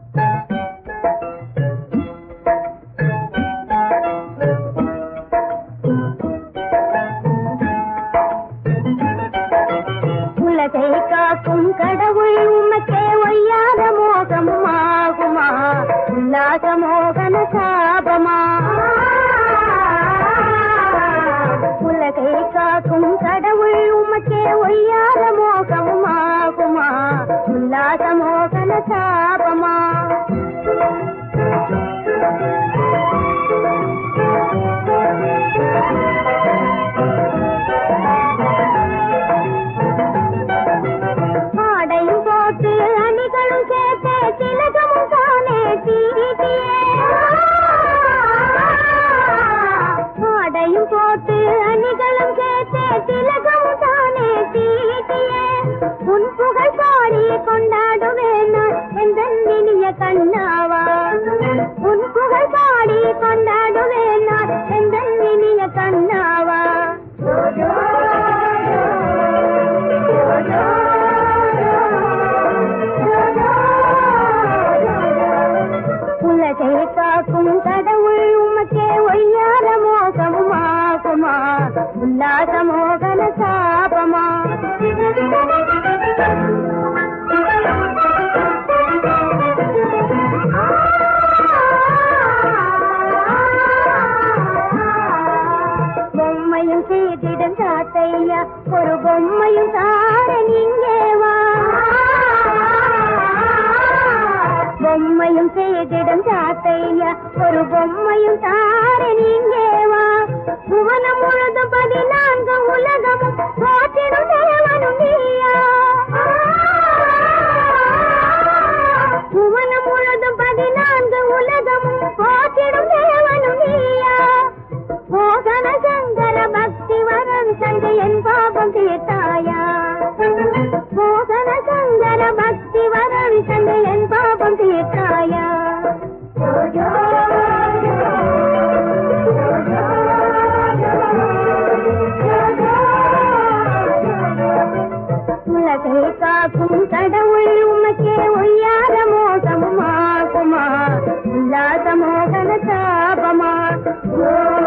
உலகை காக்கும் கடவுள் உமக்கே ஒய்யாத மோகம் ஆகுமா? உல்லாச மோகன சாபமா? உலகை காக்கும் கடவுள் உமக்கே ஒய்யாத மோகம் ஆகுமா? உல்லாச மோகன சாபமா? ஆடையும் போட்டு அணிகளும் சேர்த்தே திலகமும் தானே தீட்டியே. ஆடையும் போட்டு அணிகளும் சேர்த்தே திலகமும் தானே தீட்டியே. உன் புகழ் பாடி கொண்டாடுவேன் நான் எந்த இனிய கண்ணாவா. உன் புகழ் பாடி கொண்டாடுவேன் நான் எந்த இனிய கண்ணாவா. உலகை காக்கும் கடவுள் உமக்கே ஒய்யார மோகமும் ஆகுமா? உல்லாச மோகன சாபமா? பொம்மையும் செய்திடும் சாத்தையா ஒரு பொம்மையும் தார நீங்கேவா. பொம்மையும் செய்திடும் சாத்தையா ஒரு பொம்மையும் தார நீங்கேவா. புவனம் முழுதும் 14 உலகமும் போற்றிடும் தேவனும் நீயா. புவனம் முழுதும் 14 உலகமும் போற்றிடும் தேவனும் நீயா. மோகன சங்கர பக்தி வரம் தந்து என் பாபம் தீர்த்தாயா. மோகன சங்கர பக்தி வரம் தந்து என் பாபம் தீர்த்தாயா. உலகை காக்கும் கடவுள் உமக்கே ஒய்யார மோகமும் ஆகுமா? உல்லாச மோகன சாபமா?